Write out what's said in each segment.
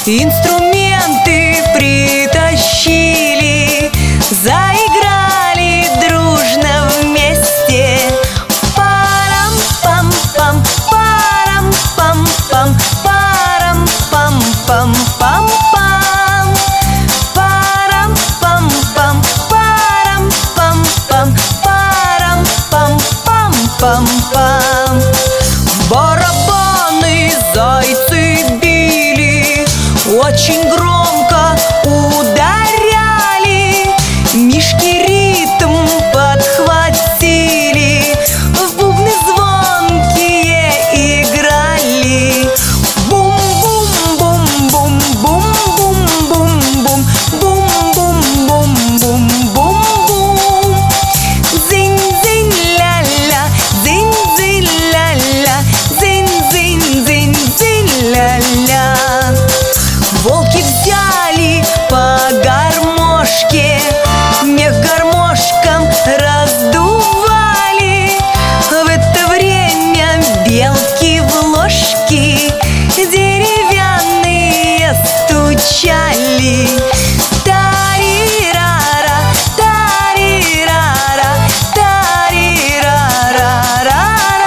инструменты притащили, заиграли дружно вместе. Парам-пам-пам, парам-пам-пам, парам-пам-пам-пам-пам. Парам-пам-пам, парам-пам-пам, парам-пам-пам-пам-пам. Барабаны зайцы били, очень громко ударяли, мишки ритм подхватили, в бубны звонкие играли. Бум-бум-бум-бум-бум-бум-бум, бум-бум-бум-бум-бум-бум. Зинь-зинь-ля-ля, зинь-зинь-ля-ля, зинь-зинь-зинь-зинь-ля-ля. Волки взяли по гармошке, мех гармошкам раздували. В это время белки в ложки деревянные стучали. Тарирара, тарирара, тарирара-ра-ра.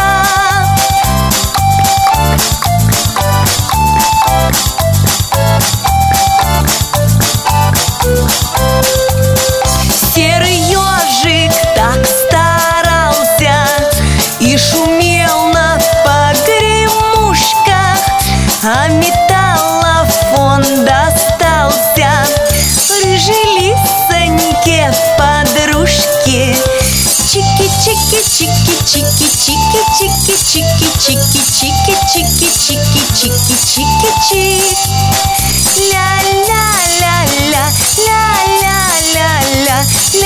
Серый ежик так старался и шумел на погремушках, а металлофон достался рыжей лисоньке подружке. Чики-чики-чики-чики-чики-чики-чики-чики-чики-чики-чики-чик. Ля-ля-ля-ля, ля-ля-ля-ля,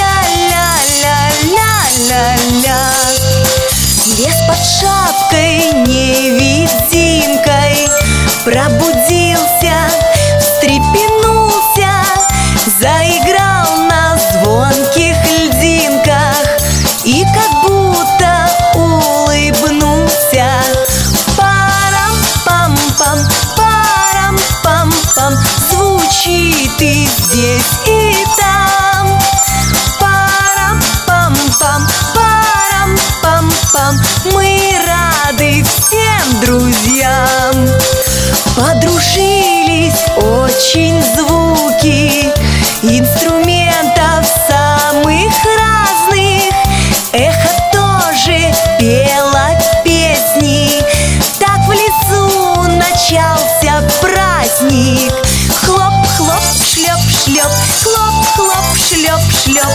ля-ля-ля-ля-ля. Лес под шапкой невидимкой пробудился, встрепенулся, заиграл на звонких льдинках и как будто улыбнулся. Парам-пам-пам, парам-пам-пам, звучит и здесь, и там. Парам-пам-пам, парам-пам-пам, мы рады всем друзьям. Подружились очень звуки инструментов самых разных. Эхо тоже пело песни, так в лесу начался праздник. Хлоп-хлоп, шлеп-шлеп, хлоп-хлоп, шлеп-шлеп,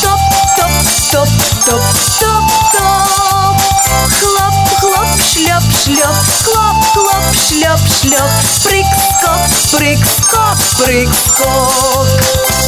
топ-топ-топ-топ-топ-топ. Хлоп-хлоп, шлеп-шлеп, хлоп-хлоп, шлеп-шлеп, прыг-скок, прыг-скок, прыг-скок.